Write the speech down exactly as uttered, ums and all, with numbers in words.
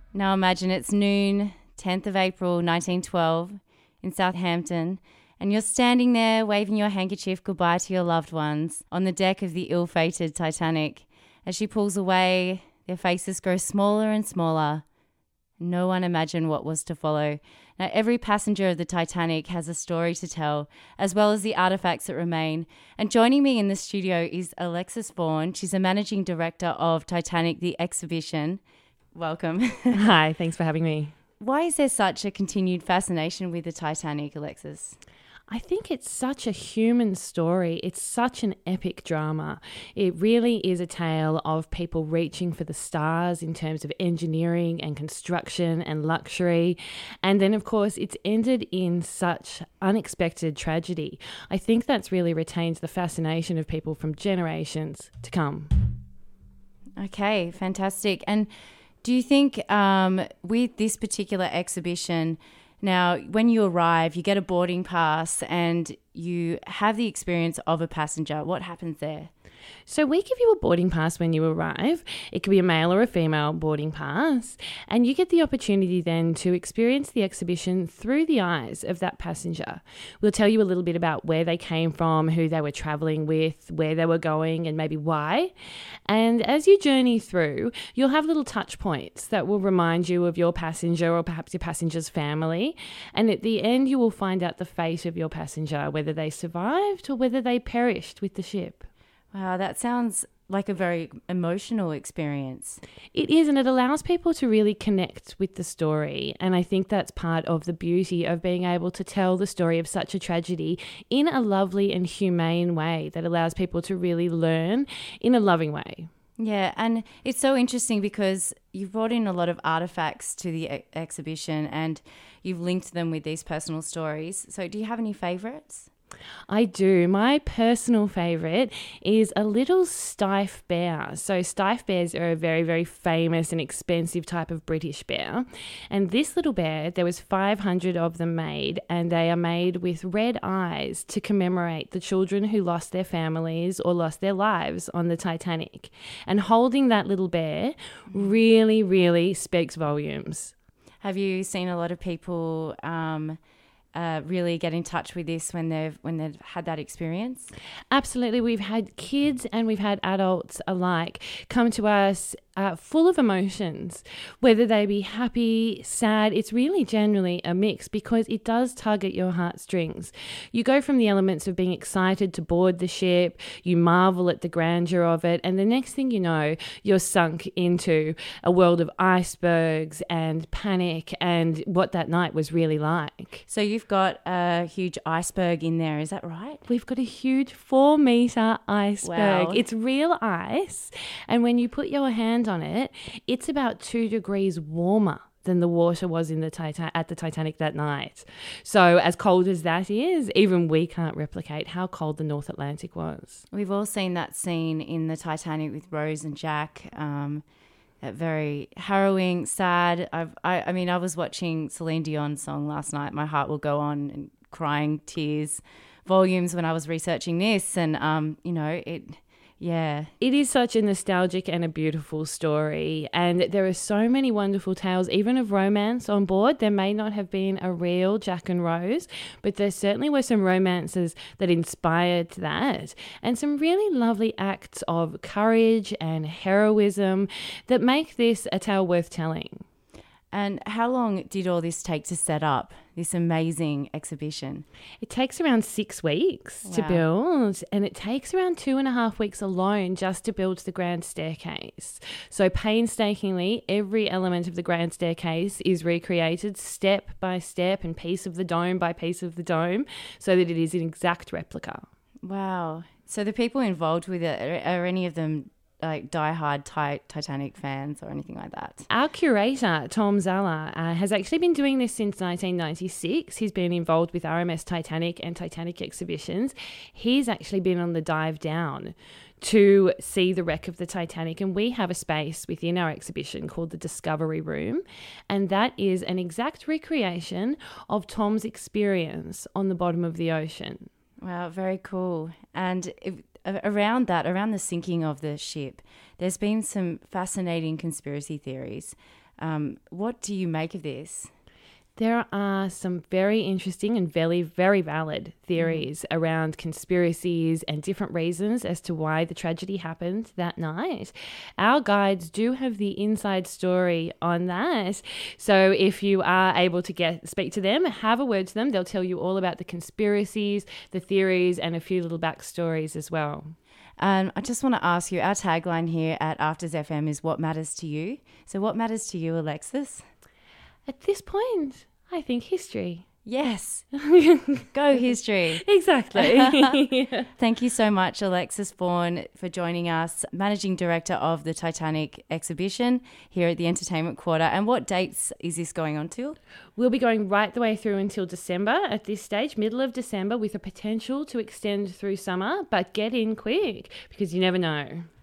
Now imagine it's noon, tenth of April, nineteen twelve, in Southampton, and you're standing there waving your handkerchief goodbye to your loved ones on the deck of the ill-fated Titanic. As she pulls away, their faces grow smaller and smaller. No one imagined what was to follow. Now, every passenger of the Titanic has a story to tell, as well as the artifacts that remain. And joining me in the studio is Alexis Vaughan. She's a managing director of Titanic, the exhibition. Welcome. Hi, thanks for having me. Why is there such a continued fascination with the Titanic, Alexis? I think it's such a human story. It's such an epic drama. It really is a tale of people reaching for the stars in terms of engineering and construction and luxury. And then, of course, it's ended in such unexpected tragedy. I think that's really retained the fascination of people from generations to come. Okay, fantastic. And do you think um, with this particular exhibition, now, when you arrive, you get a boarding pass and you have the experience of a passenger. What happens there? So we give you a boarding pass when you arrive. It could be a male or a female boarding pass. And you get the opportunity then to experience the exhibition through the eyes of that passenger. We'll tell you a little bit about where they came from, who they were travelling with, where they were going, and maybe why. And as you journey through, you'll have little touch points that will remind you of your passenger or perhaps your passenger's family. And at the end, you will find out the fate of your passenger, whether they survived or whether they perished with the ship. Wow, that sounds like a very emotional experience. It is, and it allows people to really connect with the story. And I think that's part of the beauty of being able to tell the story of such a tragedy in a lovely and humane way that allows people to really learn in a loving way. Yeah, and it's so interesting because you've brought in a lot of artifacts to the e- exhibition and you've linked them with these personal stories. So do you have any favourites? I do. My personal favourite is a little Steiff bear. So Steiff bears are a very, very famous and expensive type of British bear. And this little bear, there was five hundred of them made, and they are made with red eyes to commemorate the children who lost their families or lost their lives on the Titanic. And holding that little bear really, really speaks volumes. Have you seen a lot of people um, uh, really get in touch with this when they've when they've had that experience? Absolutely. We've had kids and we've had adults alike come to us uh, full of emotions, whether they be happy, sad. It's really generally a mix because it does tug at your heartstrings. You go from the elements of being excited to board the ship, you marvel at the grandeur of it, and the next thing you know, you're sunk into a world of icebergs and panic and what that night was really like. So you've got a huge iceberg in there, is that right? We've got a huge four metre iceberg. Wow. It's real ice, and when you put your hand on it, it's about two degrees warmer than the water was in the Titan- at the Titanic that night. So as cold as that is, even we can't replicate how cold the North Atlantic was. We've all seen that scene in the Titanic with Rose and Jack. Um, that very harrowing, sad. I've, I, I mean, I was watching Celine Dion's song last night. My heart will go on, and crying tears, volumes when I was researching this, and um, you know, it. Yeah. It is such a nostalgic and a beautiful story, and there are so many wonderful tales, even of romance on board. There may not have been a real Jack and Rose, but there certainly were some romances that inspired that, and some really lovely acts of courage and heroism that make this a tale worth telling. And how long did all this take to set up, this amazing exhibition? It takes around six weeks Wow. to build, and it takes around two and a half weeks alone just to build the grand staircase. So painstakingly, every element of the grand staircase is recreated step by step and piece of the dome by piece of the dome so that it is an exact replica. Wow. So the people involved with it, are, are any of them like diehard ti- Titanic fans or anything like that? Our curator, Tom Zala, uh, has actually been doing this since nineteen ninety-six. He's been involved with R M S Titanic and Titanic exhibitions. He's actually been on the dive down to see the wreck of the Titanic, and we have a space within our exhibition called the Discovery Room, and that is an exact recreation of Tom's experience on the bottom of the ocean. Wow, very cool. And if, around that, around the sinking of the ship, there's been some fascinating conspiracy theories. Um, what do you make of this? There are some very interesting and very, very valid theories mm. around conspiracies and different reasons as to why the tragedy happened that night. Our guides do have the inside story on that. So if you are able to get speak to them, have a word to them. They'll tell you all about the conspiracies, the theories, and a few little backstories as well. Um, I just want to ask you, our tagline here at Afters F M is what matters to you. So what matters to you, Alexis? At this point, I think history. Yes. Go history. Exactly. Yeah. Thank you so much, Alexis Bourne, for joining us, Managing Director of the Titanic exhibition here at the Entertainment Quarter. And what dates is this going on till? We'll be going right the way through until December at this stage, middle of December, with a potential to extend through summer, but get in quick because you never know.